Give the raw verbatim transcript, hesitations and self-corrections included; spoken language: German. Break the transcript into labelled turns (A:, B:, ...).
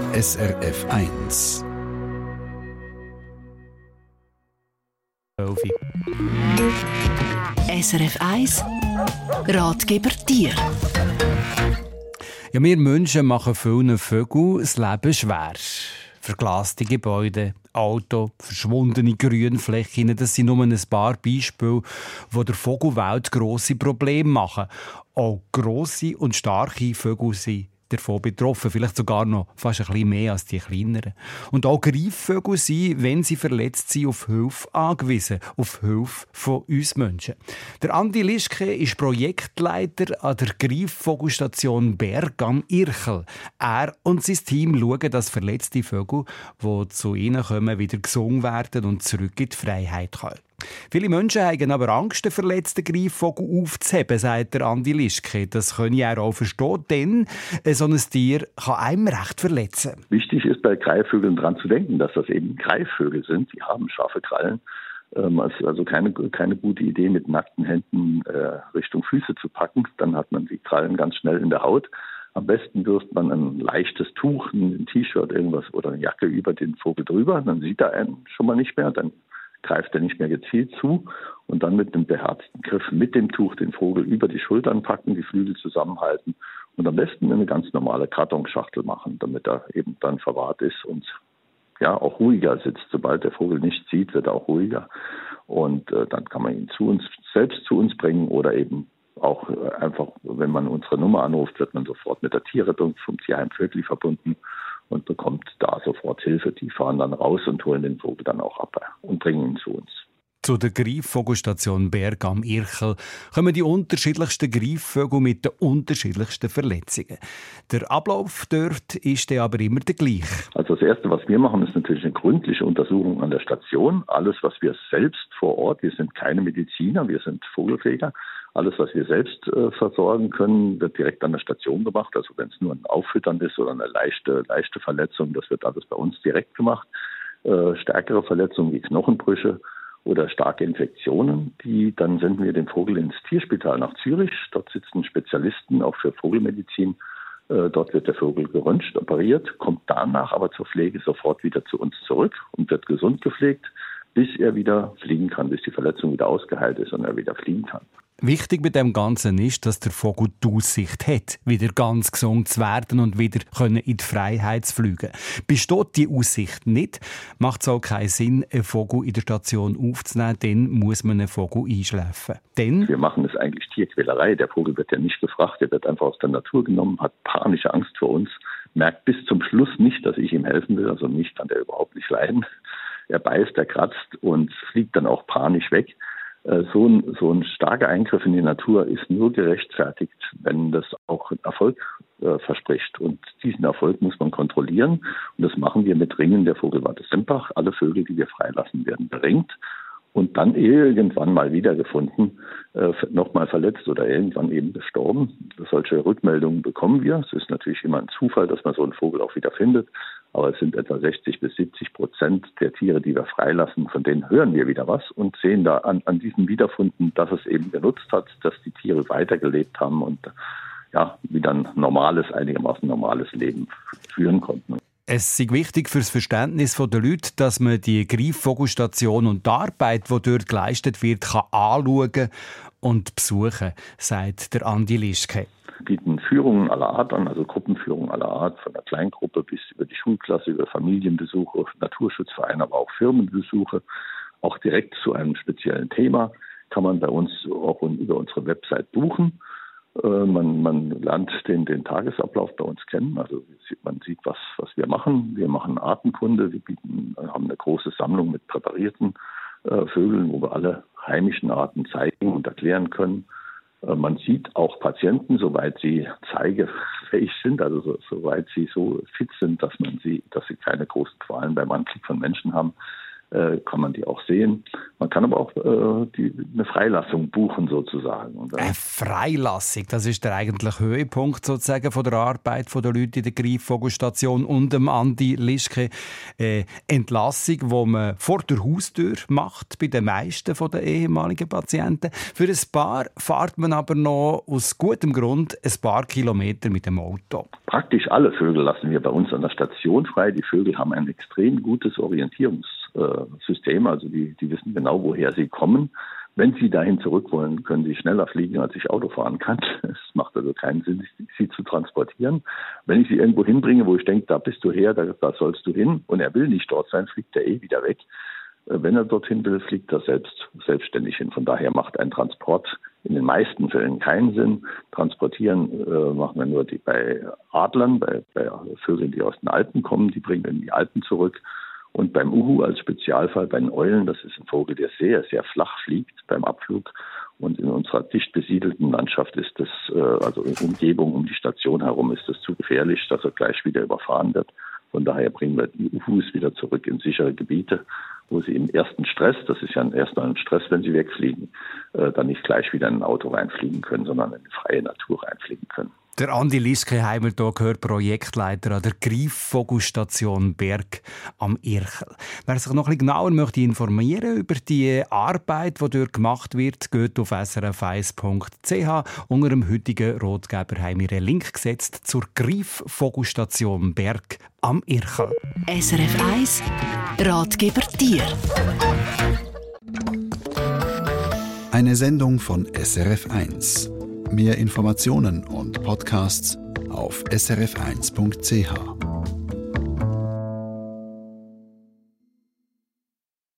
A: S R F eins.
B: S R F eins Ratgeber Tier.
C: Ja, wir Menschen machen vielen Vögeln das Leben schwer. Verglaste Gebäude, Auto, verschwundene Grünflächen, das sind nur ein paar Beispiele, die der Vogelwelt grosse Probleme machen. Auch grosse und starke Vögel sind davon betroffen, vielleicht sogar noch fast ein bisschen mehr als die kleineren. Und auch Greifvögel sind, wenn sie verletzt sind, auf Hilfe angewiesen, auf Hilfe von uns Menschen. Der Andi Lischke ist Projektleiter an der Greifvogelstation Berg am Irchel. Er und sein Team schauen, dass verletzte Vögel, die zu ihnen kommen, wieder gesund werden und zurück in die Freiheit kommen. Viele Menschen haben aber Angst, den verletzten Greifvogel aufzuheben, sagt der Andi Lischke. Das können ja auch verstehen, denn so ein Tier kann einem recht verletzen.
D: Wichtig ist bei Greifvögeln daran zu denken, dass das eben Greifvögel sind. Die haben scharfe Krallen. Ähm, es ist also keine, keine gute Idee, mit nackten Händen äh, Richtung Füße zu packen. Dann hat man die Krallen ganz schnell in der Haut. Am besten wirft man ein leichtes Tuch, ein T-Shirt, irgendwas oder eine Jacke über den Vogel drüber. Dann sieht er einen schon mal nicht mehr. Dann greift er nicht mehr gezielt zu und dann mit einem beherzten Griff mit dem Tuch den Vogel über die Schultern packen, die Flügel zusammenhalten und am besten eine ganz normale Kartonschachtel machen, damit er eben dann verwahrt ist und ja auch ruhiger sitzt. Sobald der Vogel nicht zieht, wird er auch ruhiger und äh, dann kann man ihn zu uns selbst zu uns bringen oder eben auch äh, einfach, wenn man unsere Nummer anruft, wird man sofort mit der Tierrettung vom Tierheim Vögli verbunden und bekommt da sofort Hilfe. Die fahren dann raus und holen den Vogel dann auch ab und bringen ihn zu uns.
C: Zu der Greifvogelstation Berg am Irchel kommen die unterschiedlichsten Greifvögel mit den unterschiedlichsten Verletzungen. Der Ablauf dort ist dann aber immer der gleiche.
D: Also das Erste, was wir machen, ist natürlich eine gründliche Untersuchung an der Station. Alles, was wir selbst vor Ort, wir sind keine Mediziner, wir sind Vogelfänger. Alles, was wir selbst äh, versorgen können, wird direkt an der Station gemacht. Also wenn es nur ein Auffüttern ist oder eine leichte, leichte Verletzung, das wird alles bei uns direkt gemacht. Äh, stärkere Verletzungen wie Knochenbrüche oder starke Infektionen, die dann senden wir den Vogel ins Tierspital nach Zürich. Dort sitzen Spezialisten auch für Vogelmedizin. Äh, dort wird der Vogel geröntgt, operiert, kommt danach aber zur Pflege sofort wieder zu uns zurück und wird gesund gepflegt, bis er wieder fliegen kann, bis die Verletzung wieder ausgeheilt ist und er wieder fliegen kann.
C: Wichtig bei dem Ganzen ist, dass der Vogel die Aussicht hat, wieder ganz gesund zu werden und wieder in die Freiheit zu fliegen. Besteht die Aussicht nicht, macht es auch keinen Sinn, einen Vogel in der Station aufzunehmen, dann muss man einen Vogel einschläfen. Denn
D: wir machen es eigentlich Tierquälerei. Der Vogel wird ja nicht gefragt, der wird einfach aus der Natur genommen, hat panische Angst vor uns, merkt bis zum Schluss nicht, dass ich ihm helfen will, also mich kann der überhaupt nicht leiden. Er beißt, er kratzt und fliegt dann auch panisch weg. So ein, so ein starker Eingriff in die Natur ist nur gerechtfertigt, wenn das auch Erfolg äh, verspricht. Und diesen Erfolg muss man kontrollieren. Und das machen wir mit Ringen der Vogelwarte Sempach. Alle Vögel, die wir freilassen, werden beringt und dann irgendwann mal wiedergefunden, äh, nochmal verletzt oder irgendwann eben gestorben. Solche Rückmeldungen bekommen wir. Es ist natürlich immer ein Zufall, dass man so einen Vogel auch wieder findet. Aber es sind etwa sechzig bis siebzig Prozent der Tiere, die wir freilassen, von denen hören wir wieder was und sehen da an, an diesen Wiederfunden, dass es eben genutzt hat, dass die Tiere weitergelebt haben und ja, wieder ein normales, einigermaßen normales Leben führen konnten.
C: Es ist wichtig für das Verständnis der Leute, dass man die Greifvogelstation und die Arbeit, die dort geleistet wird, kann anschauen und besuchen, sagt der Andi Lischke.
D: Wir bieten Führungen aller Art an, also Gruppenführungen aller Art, von der Kleingruppe bis über die Schulklasse, über Familienbesuche, Naturschutzvereine, aber auch Firmenbesuche. Auch direkt zu einem speziellen Thema kann man bei uns auch über unsere Website buchen. Man, man lernt den, den Tagesablauf bei uns kennen, also man sieht, was, was wir machen. Wir machen Artenkunde, wir bieten, haben eine große Sammlung mit präparierten äh, Vögeln, wo wir alle heimischen Arten zeigen und erklären können. Äh, man sieht auch Patienten, soweit sie zeigefähig sind, also so, soweit sie so fit sind, dass man sie, dass sie keine großen Qualen beim Anblick von Menschen haben. äh, kann man die auch sehen. Man kann aber auch äh, die, eine Freilassung buchen sozusagen. Und
C: eine Freilassung, das ist der eigentliche Höhepunkt sozusagen von der Arbeit der Leute in der Greifvogelstation und dem Andi Lischke. Äh, Entlassung, die man vor der Haustür macht, bei den meisten der ehemaligen Patienten. Für ein paar fährt man aber noch aus gutem Grund ein paar Kilometer mit dem Auto.
D: Praktisch alle Vögel lassen wir bei uns an der Station frei. Die Vögel haben ein extrem gutes Orientierungssystem, also die, die wissen genau, woher sie kommen. Wenn sie dahin zurück wollen, können sie schneller fliegen, als ich Auto fahren kann. Es macht also keinen Sinn, sie zu transportieren. Wenn ich sie irgendwo hinbringe, wo ich denke, da bist du her, da, da sollst du hin, und er will nicht dort sein, fliegt er eh wieder weg. Wenn er dorthin will, fliegt er selbst selbstständig hin. Von daher macht ein Transport in den meisten Fällen keinen Sinn. Transportieren äh, machen wir nur die bei Adlern, bei, bei Vögeln, die aus den Alpen kommen, die bringen wir in die Alpen zurück. Und beim Uhu als Spezialfall bei den Eulen, das ist ein Vogel, der sehr, sehr flach fliegt beim Abflug. Und in unserer dicht besiedelten Landschaft ist das, äh, also in Umgebung um die Station herum, ist das zu gefährlich, dass er gleich wieder überfahren wird. Von daher bringen wir die Uhus wieder zurück in sichere Gebiete, wo sie im ersten Stress, das ist ja erstmal ein Stress, wenn sie wegfliegen, äh, dann nicht gleich wieder in ein Auto reinfliegen können, sondern in die freie Natur reinfliegen können.
C: Der Andi Lischke haben wir hier gehört, Projektleiter an der Greifvogelstation Berg am Irchel. Wer sich noch ein bisschen genauer möchte informieren über die Arbeit, die dort gemacht wird, geht auf s r f eins punkt c h. Unter dem heutigen Rotgeber haben wir einen Link gesetzt zur Greifvogelstation Berg am Irchel.
B: S R F eins Ratgeber Tier.
A: Eine Sendung von S R F eins. Mehr Informationen und Podcasts auf s r f eins punkt c h.